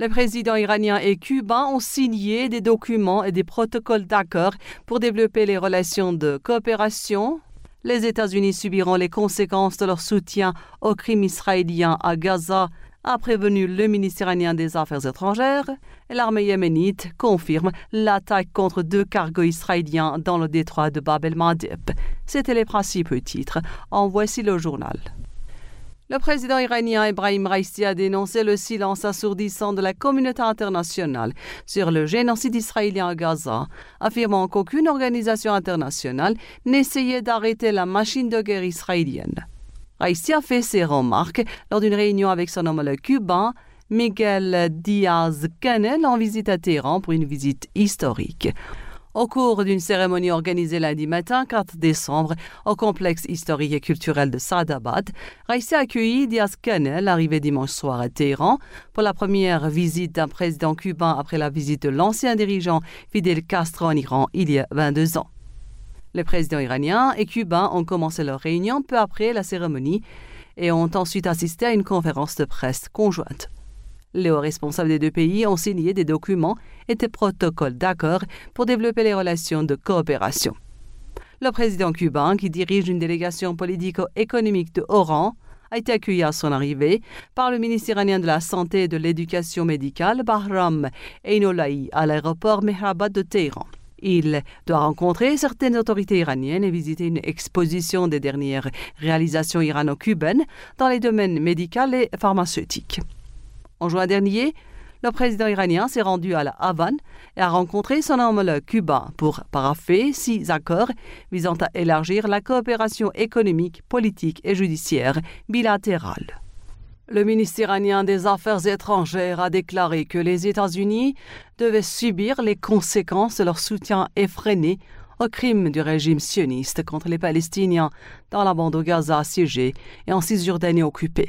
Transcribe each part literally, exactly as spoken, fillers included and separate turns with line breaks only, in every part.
Les présidents iraniens et cubains ont signé des documents et des protocoles d'accord pour développer les relations de coopération. Les États-Unis subiront les conséquences de leur soutien aux crimes israéliens à Gaza, a prévenu le ministre iranien des Affaires étrangères. Et l'armée yéménite confirme l'attaque contre deux cargos israéliens dans le détroit de Bab el-Mandeb. C'étaient les principaux titres. En voici le journal. Le président iranien Ebrahim Raïssi a dénoncé le silence assourdissant de la communauté internationale sur le génocide israélien à Gaza, affirmant qu'aucune organisation internationale n'essayait d'arrêter la machine de guerre israélienne. Raïssi a fait ses remarques lors d'une réunion avec son homologue cubain, Miguel Díaz-Canel, en visite à Téhéran pour une visite historique. Au cours d'une cérémonie organisée lundi matin, quatre décembre, au complexe historique et culturel de Saadabad, Raïssi a accueilli Díaz-Canel, arrivé dimanche soir à Téhéran, pour la première visite d'un président cubain après la visite de l'ancien dirigeant Fidel Castro en Iran il y a vingt-deux ans. Les présidents iraniens et cubains ont commencé leur réunion peu après la cérémonie et ont ensuite assisté à une conférence de presse conjointe. Les hauts responsables des deux pays ont signé des documents et des protocoles d'accord pour développer les relations de coopération. Le président cubain, qui dirige une délégation politico-économique de haut rang, a été accueilli à son arrivée par le ministre iranien de la Santé et de l'Éducation médicale, Bahram Einolahi, à l'aéroport Mehrabad de Téhéran. Il doit rencontrer certaines autorités iraniennes et visiter une exposition des dernières réalisations irano-cubaines dans les domaines médical et pharmaceutique. En juin dernier, le président iranien s'est rendu à la Havane et a rencontré son homologue cubain pour parapher six accords visant à élargir la coopération économique, politique et judiciaire bilatérale. Le ministre iranien des Affaires étrangères a déclaré que les États-Unis devaient subir les conséquences de leur soutien effréné aux crimes du régime sioniste contre les Palestiniens dans la bande de Gaza assiégée et en Cisjordanie occupée.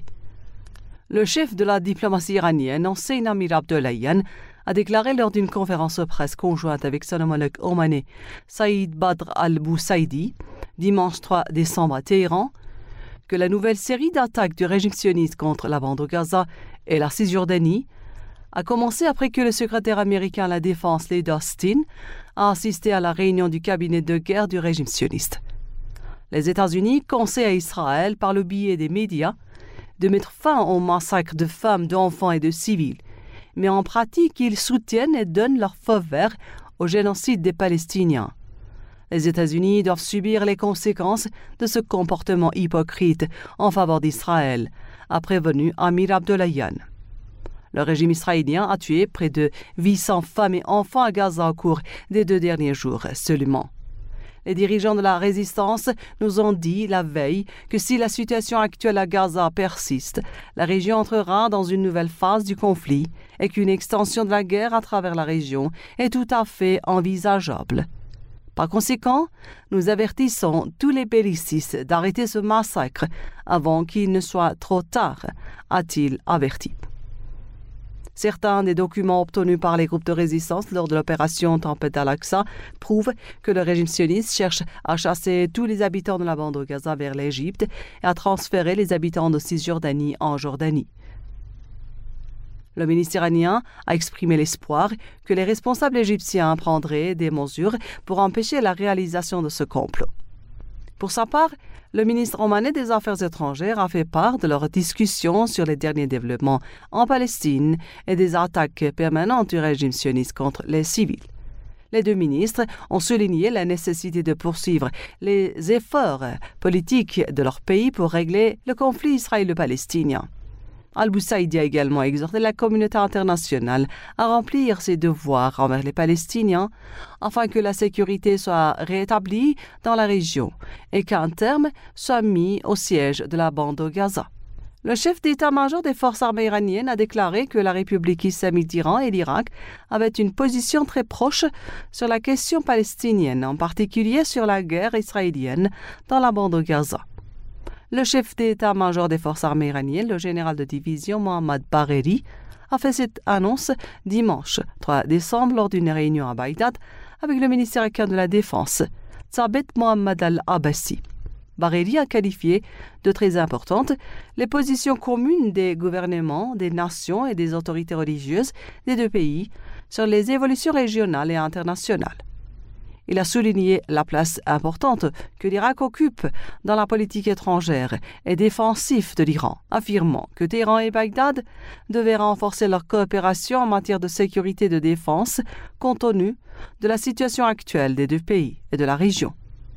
Le chef de la diplomatie iranienne, Hossein Amir-Abdollahian, a déclaré lors d'une conférence de presse conjointe avec son homologue omanais Saïd Badr al-Boussaïdi, dimanche trois décembre à Téhéran, que la nouvelle série d'attaques du régime sioniste contre la bande de Gaza et la Cisjordanie a commencé après que le secrétaire américain à la Défense, Lloyd Austin, a assisté à la réunion du cabinet de guerre du régime sioniste. Les États-Unis conseillent à Israël, par le biais des médias, de mettre fin au massacre de femmes, d'enfants et de civils, mais en pratique, ils soutiennent et donnent leur feu vert au génocide des Palestiniens. Les États-Unis doivent subir les conséquences de ce comportement hypocrite en faveur d'Israël, a prévenu Amir Abdollahian. Le régime israélien a tué près de huit cents femmes et enfants à Gaza au cours des deux derniers jours seulement. Les dirigeants de la résistance nous ont dit la veille que si la situation actuelle à Gaza persiste, la région entrera dans une nouvelle phase du conflit et qu'une extension de la guerre à travers la région est tout à fait envisageable. Par conséquent, nous avertissons tous les bellicistes d'arrêter ce massacre avant qu'il ne soit trop tard, a-t-il averti. Certains des documents obtenus par les groupes de résistance lors de l'opération Tempête al-Aqsa prouvent que le régime sioniste cherche à chasser tous les habitants de la bande de Gaza vers l'Égypte et à transférer les habitants de Cisjordanie en Jordanie. Le ministre iranien a exprimé l'espoir que les responsables égyptiens prendraient des mesures pour empêcher la réalisation de ce complot. Pour sa part, le ministre omanais des Affaires étrangères a fait part de leurs discussions sur les derniers développements en Palestine et des attaques permanentes du régime sioniste contre les civils. Les deux ministres ont souligné la nécessité de poursuivre les efforts politiques de leur pays pour régler le conflit israélo-palestinien. Al-Boussaïdi a également exhorté la communauté internationale à remplir ses devoirs envers les Palestiniens afin que la sécurité soit rétablie dans la région et qu'un terme soit mis au siège de la bande de Gaza. Le chef d'état-major des forces armées iraniennes a déclaré que la République islamique d'Iran et l'Irak avaient une position très proche sur la question palestinienne, en particulier sur la guerre israélienne dans la bande de Gaza. Le chef d'état-major des forces armées iraniennes, le général de division Mohammad Bagheri, a fait cette annonce dimanche trois décembre lors d'une réunion à Bagdad avec le ministre irakien de la Défense, Thabet Mohammad al-Abbasi. Baréli a qualifié de très importantes les positions communes des gouvernements, des nations et des autorités religieuses des deux pays sur les évolutions régionales et internationales. Il a souligné la place importante que l'Irak occupe dans la politique étrangère et défensive de l'Iran, affirmant que Téhéran et Bagdad devaient renforcer leur coopération en matière de sécurité et de défense compte tenu de la situation actuelle des deux pays et de la région.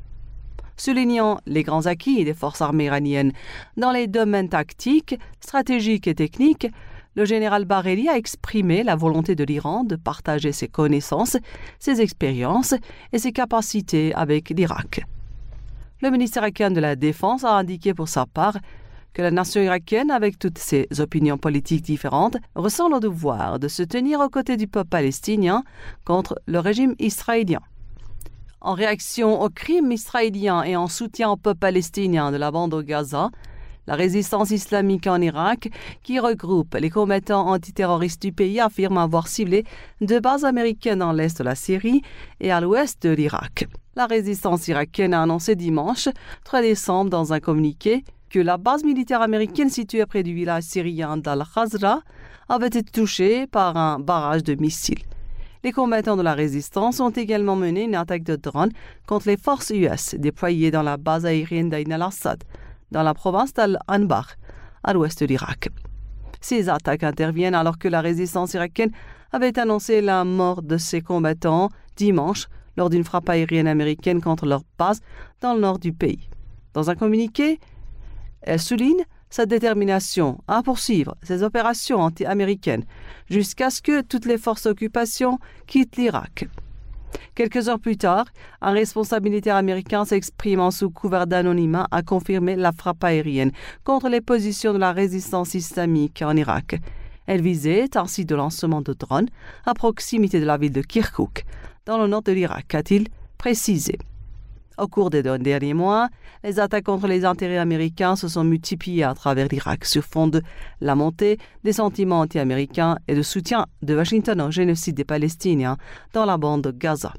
Soulignant les grands acquis des forces armées iraniennes dans les domaines tactiques, stratégiques et techniques, le général Baréli a exprimé la volonté de l'Iran de partager ses connaissances, ses expériences et ses capacités avec l'Irak. Le ministère irakien de la Défense a indiqué pour sa part que la nation irakienne, avec toutes ses opinions politiques différentes, ressent le devoir de se tenir aux côtés du peuple palestinien contre le régime israélien. En réaction aux crimes israéliens et en soutien au peuple palestinien de la bande de Gaza, la résistance islamique en Irak, qui regroupe les combattants antiterroristes du pays, affirme avoir ciblé deux bases américaines dans l'est de la Syrie et à l'ouest de l'Irak. La résistance irakienne a annoncé dimanche, trois décembre, dans un communiqué, que la base militaire américaine située près du village syrien d'Al-Khazra avait été touchée par un barrage de missiles. Les combattants de la résistance ont également mené une attaque de drone contre les forces U S déployées dans la base aérienne d'Ain al-Assad, dans la province d'Al-Anbar, à l'ouest de l'Irak. Ces attaques interviennent alors que la résistance irakienne avait annoncé la mort de ses combattants dimanche lors d'une frappe aérienne américaine contre leur base dans le nord du pays. Dans un communiqué, elle souligne sa détermination à poursuivre ses opérations anti-américaines jusqu'à ce que toutes les forces d'occupation quittent l'Irak. Quelques heures plus tard, un responsable militaire américain s'exprimant sous couvert d'anonymat a confirmé la frappe aérienne contre les positions de la résistance islamique en Irak. Elle visait ainsi de lancement de drones à proximité de la ville de Kirkouk, dans le nord de l'Irak, a-t-il précisé. Au cours des deux derniers mois, les attaques contre les intérêts américains se sont multipliées à travers l'Irak sur fond de la montée des sentiments anti-américains et de soutien de Washington au génocide des Palestiniens dans la bande de Gaza.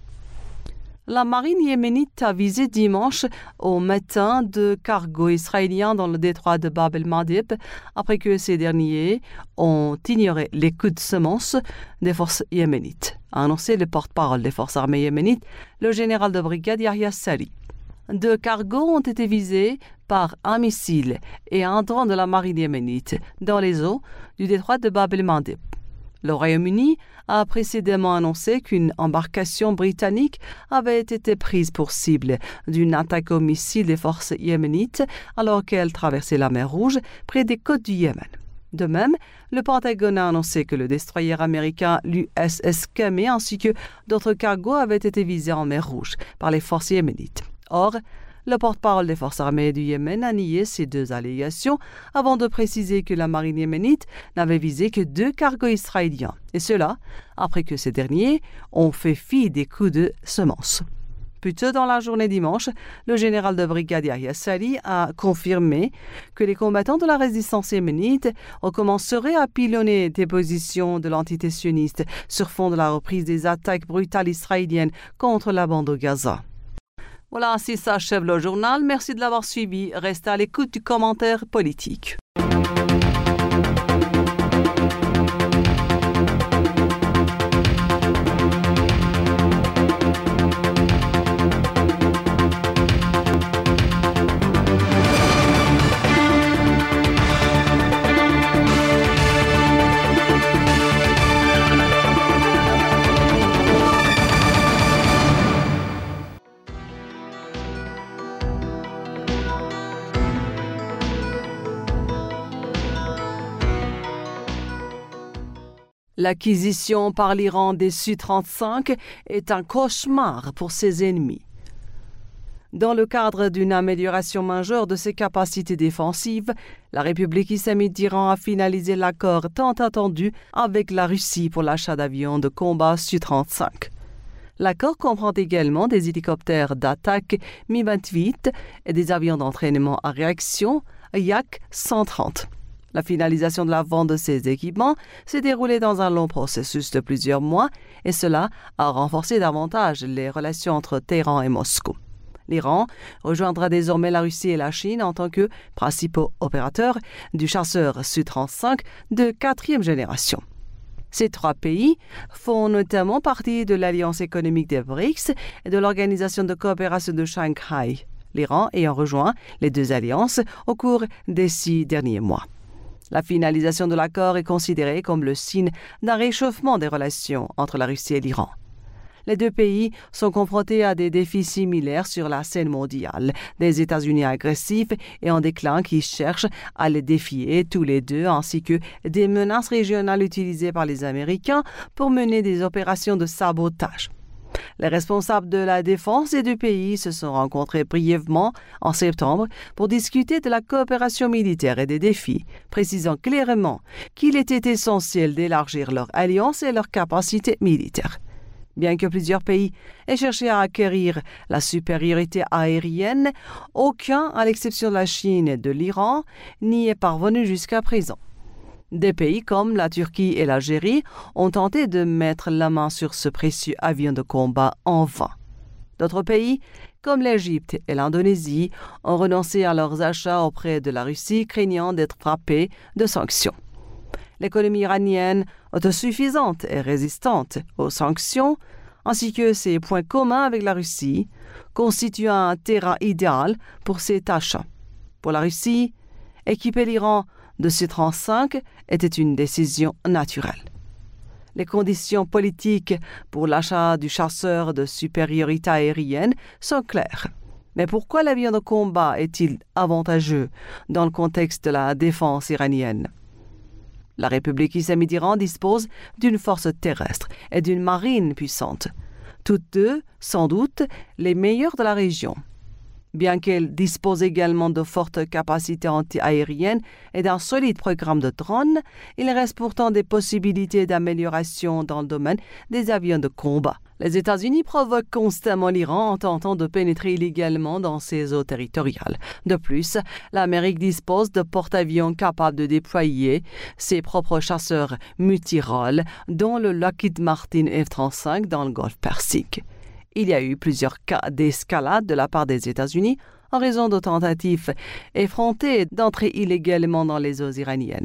La marine yéménite a visé dimanche au matin deux cargos israéliens dans le détroit de Bab el-Mandeb après que ces derniers ont ignoré les coups de semonce des forces yéménites, a annoncé le porte-parole des forces armées yéménites, le général de brigade Yahya Sari. Deux cargos ont été visés par un missile et un drone de la marine yéménite dans les eaux du détroit de Bab el-Mandeb. Le Royaume-Uni a précédemment annoncé qu'une embarcation britannique avait été prise pour cible d'une attaque au missile des forces yéménites alors qu'elle traversait la mer Rouge près des côtes du Yémen. De même, le Pentagone a annoncé que le destroyer américain l'U S S Camé ainsi que d'autres cargos avaient été visés en mer Rouge par les forces yéménites. Or, le porte-parole des forces armées du Yémen a nié ces deux allégations avant de préciser que la marine yéménite n'avait visé que deux cargos israéliens, et cela après que ces derniers ont fait fi des coups de semonce. Plus tôt dans la journée dimanche, le général de brigade Yahya Sari a confirmé que les combattants de la résistance yéménite recommenceraient à pilonner des positions de l'entité sioniste sur fond de la reprise des attaques brutales israéliennes contre la bande de Gaza. Voilà, ainsi s'achève le journal. Merci de l'avoir suivi. Restez à l'écoute du commentaire politique. L'acquisition par l'Iran des S U trente-cinq est un cauchemar pour ses ennemis. Dans le cadre d'une amélioration majeure de ses capacités défensives, la République islamique d'Iran a finalisé l'accord tant attendu avec la Russie pour l'achat d'avions de combat S U trente-cinq. L'accord comprend également des hélicoptères d'attaque Mi vingt-huit et des avions d'entraînement à réaction Yak cent trente. La finalisation de la vente de ces équipements s'est déroulée dans un long processus de plusieurs mois et cela a renforcé davantage les relations entre Téhéran et Moscou. L'Iran rejoindra désormais la Russie et la Chine en tant que principaux opérateurs du chasseur S U trente-cinq de quatrième génération. Ces trois pays font notamment partie de l'Alliance économique des B R I C S et de l'Organisation de coopération de Shanghai, l'Iran ayant rejoint les deux alliances au cours des six derniers mois. La finalisation de l'accord est considérée comme le signe d'un réchauffement des relations entre la Russie et l'Iran. Les deux pays sont confrontés à des défis similaires sur la scène mondiale, des États-Unis agressifs et en déclin qui cherchent à les défier tous les deux, ainsi que des menaces régionales utilisées par les Américains pour mener des opérations de sabotage. Les responsables de la défense des deux pays se sont rencontrés brièvement en septembre pour discuter de la coopération militaire et des défis, précisant clairement qu'il était essentiel d'élargir leur alliance et leurs capacités militaires. Bien que plusieurs pays aient cherché à acquérir la supériorité aérienne, aucun, à l'exception de la Chine et de l'Iran, n'y est parvenu jusqu'à présent. Des pays comme la Turquie et l'Algérie ont tenté de mettre la main sur ce précieux avion de combat en vain. D'autres pays, comme l'Égypte et l'Indonésie, ont renoncé à leurs achats auprès de la Russie, craignant d'être frappés de sanctions. L'économie iranienne, autosuffisante et résistante aux sanctions, ainsi que ses points communs avec la Russie, constituent un terrain idéal pour cet achat. Pour la Russie, équiper l'Iran de S U trente-cinq était une décision naturelle. Les conditions politiques pour l'achat du chasseur de supériorité aérienne sont claires. Mais pourquoi l'avion de combat est-il avantageux dans le contexte de la défense iranienne? La République islamique d'Iran dispose d'une force terrestre et d'une marine puissante, toutes deux, sans doute, les meilleures de la région. Bien qu'elle dispose également de fortes capacités anti-aériennes et d'un solide programme de drones, il reste pourtant des possibilités d'amélioration dans le domaine des avions de combat. Les États-Unis provoquent constamment l'Iran en tentant de pénétrer illégalement dans ses eaux territoriales. De plus, l'Amérique dispose de porte-avions capables de déployer ses propres chasseurs multirôles, dont le Lockheed Martin F trente-cinq dans le golfe Persique. Il y a eu plusieurs cas d'escalade de la part des États-Unis en raison de tentatives effrontées d'entrer illégalement dans les eaux iraniennes.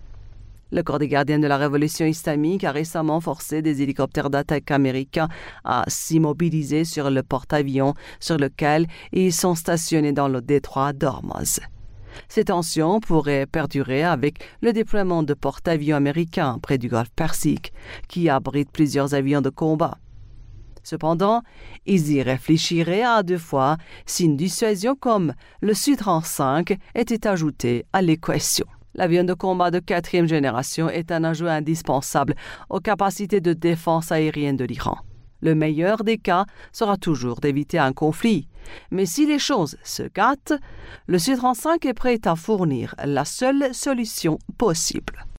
Le corps des gardiens de la révolution islamique a récemment forcé des hélicoptères d'attaque américains à s'immobiliser sur le porte-avions sur lequel ils sont stationnés dans le détroit d'Ormuz. Ces tensions pourraient perdurer avec le déploiement de porte-avions américains près du golfe Persique, qui abrite plusieurs avions de combat. Cependant, ils y réfléchiraient à deux fois si une dissuasion comme le S U trente-cinq était ajoutée à l'équation. L'avion de combat de quatrième génération est un ajout indispensable aux capacités de défense aérienne de l'Iran. Le meilleur des cas sera toujours d'éviter un conflit. Mais si les choses se gâtent, le S U trente-cinq est prêt à fournir la seule solution possible.